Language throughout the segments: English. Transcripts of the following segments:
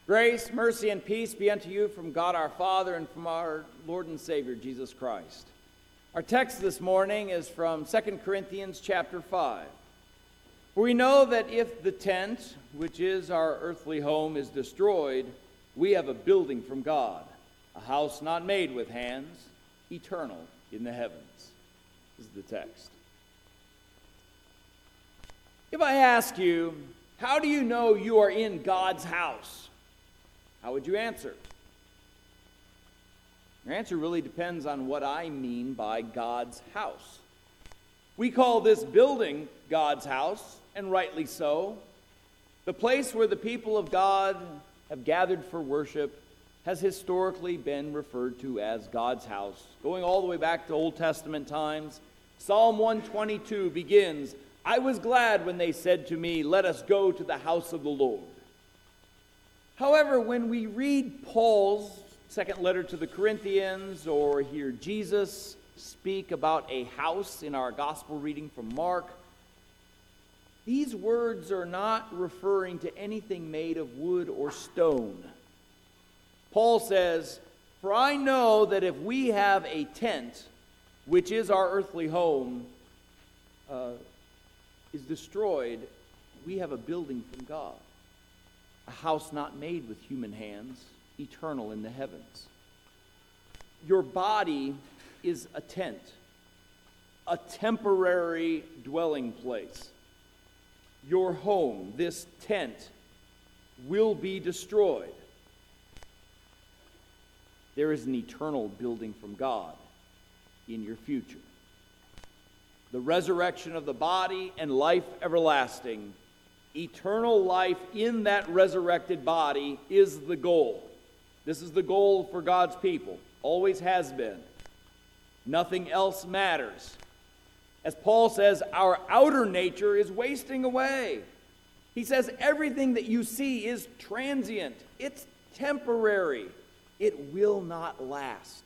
Grace, mercy, and peace be unto you from God our Father and from our Lord and Savior, Jesus Christ. Our text this morning is from 2 Corinthians chapter 5. For we know that if the tent, which is our earthly home, is destroyed, we have a building from God, a house not made with hands, eternal in the heavens. This is the text. If I ask you, how do you know you are in God's house? How would you answer? Your answer really depends on what I mean by God's house. We call this building God's house, and rightly so. The place where the people of God have gathered for worship has historically been referred to as God's house. Going all the way back to Old Testament times, Psalm 122 begins, "I was glad when they said to me, 'Let us go to the house of the Lord.'" However, when we read Paul's second letter to the Corinthians or hear Jesus speak about a house in our gospel reading from Mark, these words are not referring to anything made of wood or stone. Paul says, "For I know that if we have a tent, which is our earthly home, is destroyed, we have a building from God, a house not made with human hands, eternal in the heavens." Your body is a tent, a temporary dwelling place. Your home, this tent, will be destroyed. There is an eternal building from God in your future. The resurrection of the body and life everlasting. Eternal life in that resurrected body is the goal. This is the goal for God's people. Always has been. Nothing else matters. As Paul says, our outer nature is wasting away. He says everything that you see is transient. It's temporary. It will not last.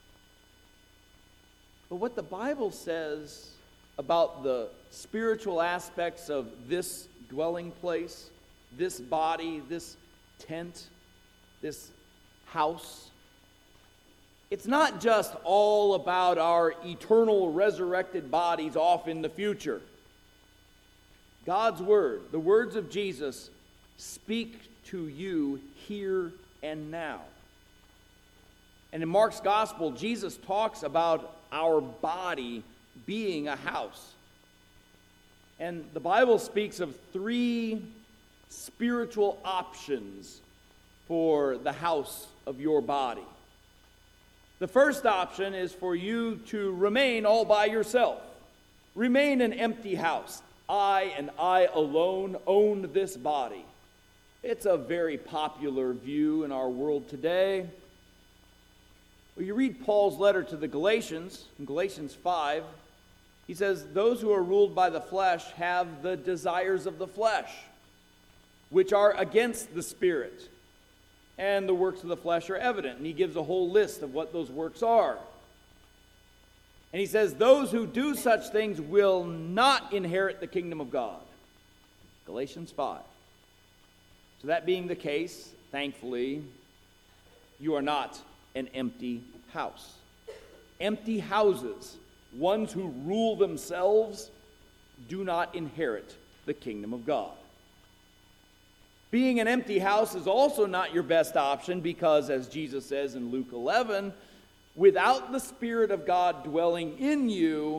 But what the Bible says about the spiritual aspects of this dwelling place, this body, this tent, this house, it's not just all about our eternal resurrected bodies off in the future. God's word, the words of Jesus, speak to you here and now. And in Mark's gospel, Jesus talks about our body being a house. And the Bible speaks of three spiritual options for the house of your body. The first option is for you to remain all by yourself. Remain an empty house. I and I alone own this body. It's a very popular view in our world today. Well, you read Paul's letter to the Galatians, in Galatians 5, he says, "Those who are ruled by the flesh have the desires of the flesh, which are against the Spirit. And the works of the flesh are evident." And he gives a whole list of what those works are. And he says, "Those who do such things will not inherit the kingdom of God." Galatians 5. So that being the case, thankfully, you are not an empty house. Empty houses, ones who rule themselves, do not inherit the kingdom of God. Being an empty house is also not your best option because, as Jesus says in Luke 11, without the Spirit of God dwelling in you,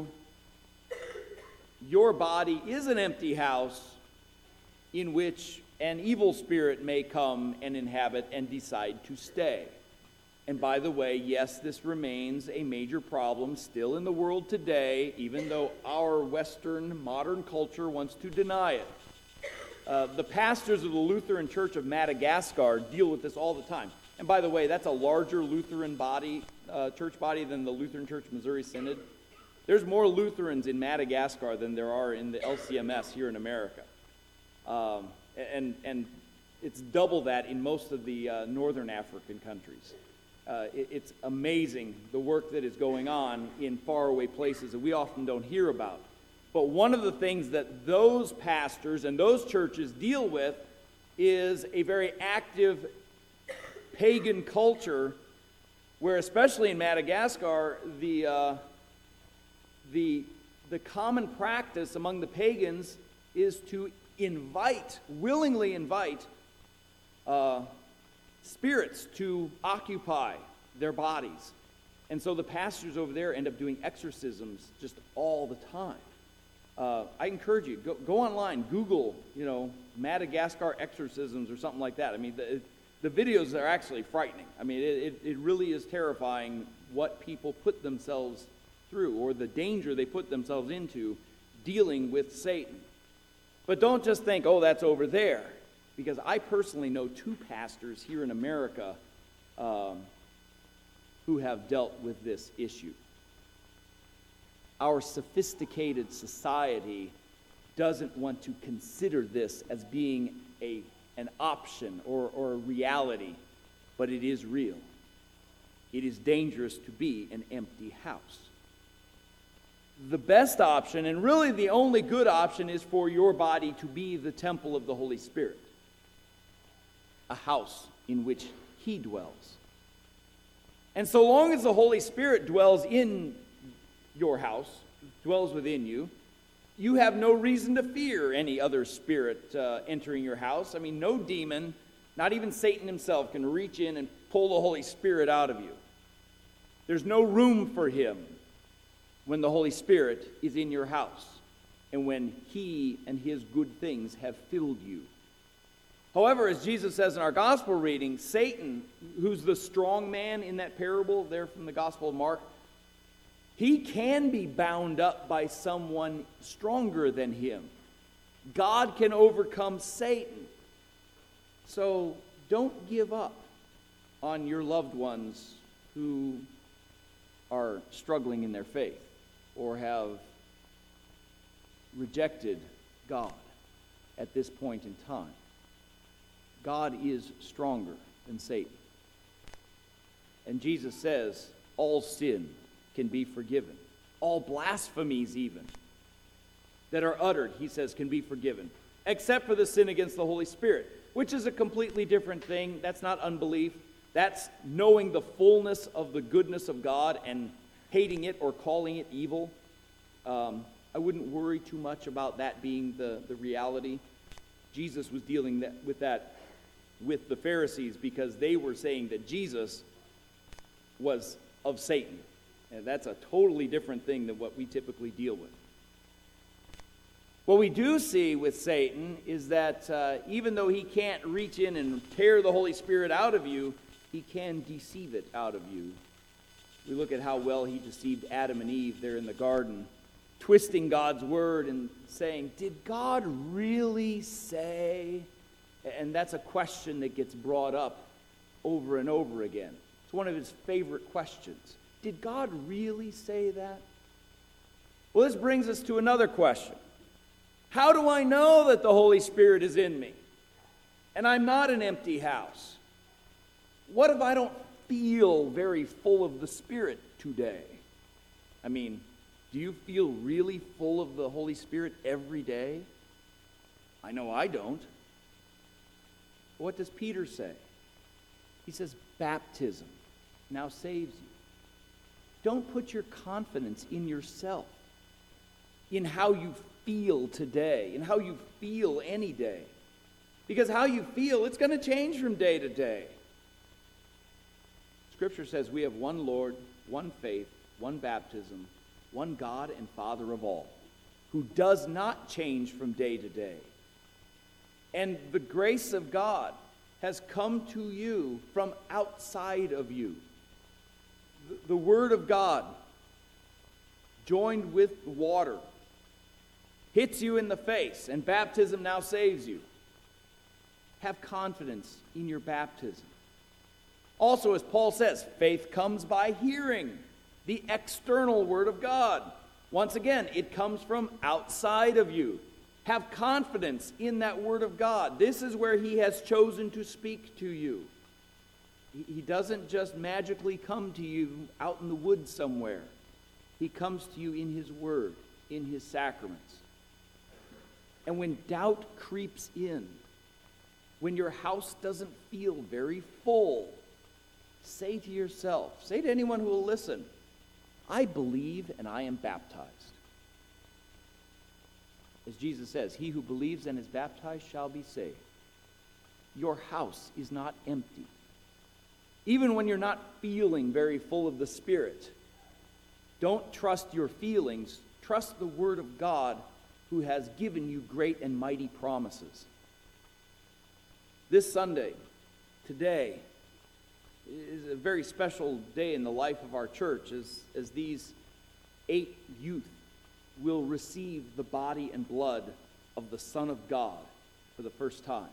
your body is an empty house in which an evil spirit may come and inhabit and decide to stay. And by the way, yes, this remains a major problem still in the world today, even though our Western modern culture wants to deny it. The pastors of the Lutheran Church of Madagascar deal with this all the time. And by the way, that's a larger Lutheran church body than the Lutheran Church Missouri Synod. There's more Lutherans in Madagascar than there are in the LCMS here in America. And it's double that in most of the northern African countries. It's amazing the work that is going on in faraway places that we often don't hear about. But one of the things that those pastors and those churches deal with is a very active pagan culture where, especially in Madagascar, the common practice among the pagans is to willingly invite spirits to occupy their bodies. And so the pastors over there end up doing exorcisms just all the time. I encourage you, go online, Google, Madagascar exorcisms or something like that. I mean, the videos are actually frightening. I mean, it really is terrifying what people put themselves through, or the danger they put themselves into dealing with Satan. But don't just think, oh, that's over there, because I personally know 2 pastors here in America who have dealt with this issue. Our sophisticated society doesn't want to consider this as being an option or a reality, but it is real. It is dangerous to be an empty house. The best option, and really the only good option, is for your body to be the temple of the Holy Spirit, a house in which He dwells. And so long as the Holy Spirit dwells in your house, dwells within you, you have no reason to fear any other spirit entering your house. I mean, no demon, not even Satan himself, can reach in and pull the Holy Spirit out of you. There's no room for him when the Holy Spirit is in your house and when He and His good things have filled you. However, as Jesus says in our gospel reading, Satan, who's the strong man in that parable there from the Gospel of Mark, he can be bound up by someone stronger than him. God can overcome Satan. So don't give up on your loved ones who are struggling in their faith or have rejected God at this point in time. God is stronger than Satan. And Jesus says all sin can be forgiven. All blasphemies even that are uttered, He says, can be forgiven. Except for the sin against the Holy Spirit, which is a completely different thing. That's not unbelief. That's knowing the fullness of the goodness of God and hating it or calling it evil. I wouldn't worry too much about that being the reality. Jesus was dealing with that with the Pharisees because they were saying that Jesus was of Satan. And that's a totally different thing than what we typically deal with. What we do see with Satan is that even though he can't reach in and tear the Holy Spirit out of you, he can deceive it out of you. We look at how well he deceived Adam and Eve there in the garden, twisting God's word and saying, did God really say? And that's a question that gets brought up over and over again. It's one of his favorite questions. Did God really say that? Well, this brings us to another question. How do I know that the Holy Spirit is in me and I'm not an empty house? What if I don't feel very full of the Spirit today? I mean, do you feel really full of the Holy Spirit every day? I know I don't. What does Peter say? He says, baptism now saves you. Don't put your confidence in yourself, in how you feel today, in how you feel any day. Because how you feel, it's going to change from day to day. Scripture says we have one Lord, one faith, one baptism, one God and Father of all, who does not change from day to day. And the grace of God has come to you from outside of you. The Word of God, joined with water, hits you in the face, and baptism now saves you. Have confidence in your baptism. Also, as Paul says, faith comes by hearing the external Word of God. Once again, it comes from outside of you. Have confidence in that Word of God. This is where He has chosen to speak to you. He doesn't just magically come to you out in the woods somewhere. He comes to you in His Word, in His sacraments. And when doubt creeps in, when your house doesn't feel very full, say to yourself, say to anyone who will listen, I believe and I am baptized. As Jesus says, he who believes and is baptized shall be saved. Your house is not empty. Even when you're not feeling very full of the Spirit, don't trust your feelings. Trust the Word of God, who has given you great and mighty promises. This Sunday, today, is a very special day in the life of our church as these 8 youth will receive the body and blood of the Son of God for the first time.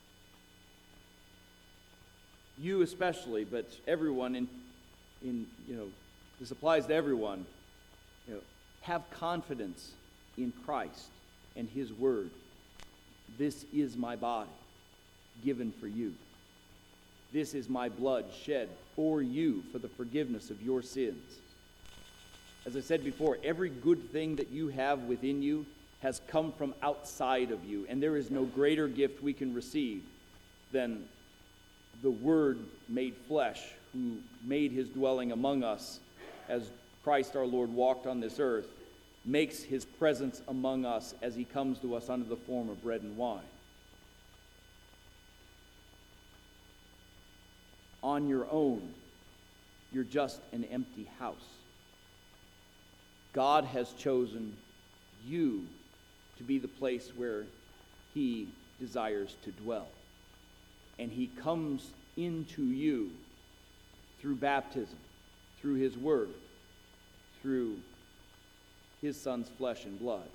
You especially, but everyone this applies to everyone. Have confidence in Christ and his word. This is my body given for you. This is my blood shed for you for the forgiveness of your sins. As I said before, every good thing that you have within you has come from outside of you, and there is no greater gift we can receive than the Word made flesh, who made his dwelling among us as Christ our Lord walked on this earth, makes his presence among us as he comes to us under the form of bread and wine. On your own, you're just an empty house. God has chosen you to be the place where he desires to dwell. And he comes into you through baptism, through his word, through his Son's flesh and blood.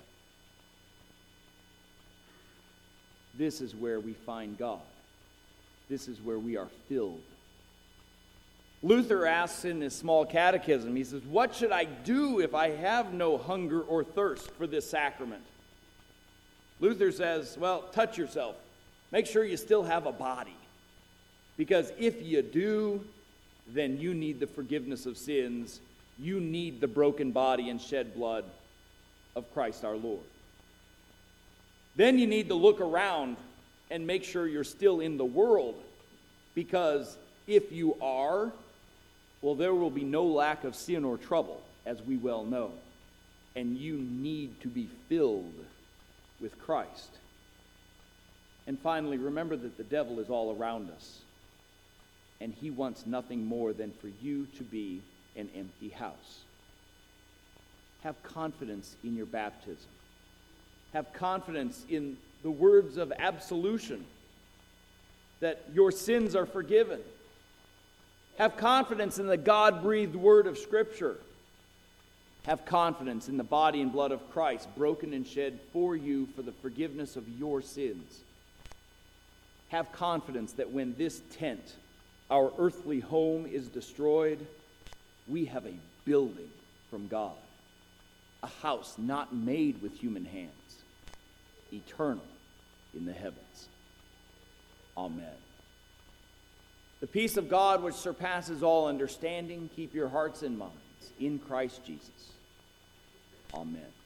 This is where we find God. This is where we are filled. Luther asks in his small catechism, he says, what should I do if I have no hunger or thirst for this sacrament? Luther says, well, touch yourself. Make sure you still have a body. Because if you do, then you need the forgiveness of sins. You need the broken body and shed blood of Christ our Lord. Then you need to look around and make sure you're still in the world. Because if you are, well, there will be no lack of sin or trouble, as we well know. And you need to be filled with Christ. And finally, remember that the devil is all around us. And he wants nothing more than for you to be an empty house. Have confidence in your baptism. Have confidence in the words of absolution, that your sins are forgiven. Have confidence in the God-breathed word of Scripture. Have confidence in the body and blood of Christ, broken and shed for you for the forgiveness of your sins. Have confidence that when this tent, our earthly home, is destroyed, we have a building from God, a house not made with human hands, eternal in the heavens. Amen. The peace of God, which surpasses all understanding, keep your hearts and minds in Christ Jesus. Amen.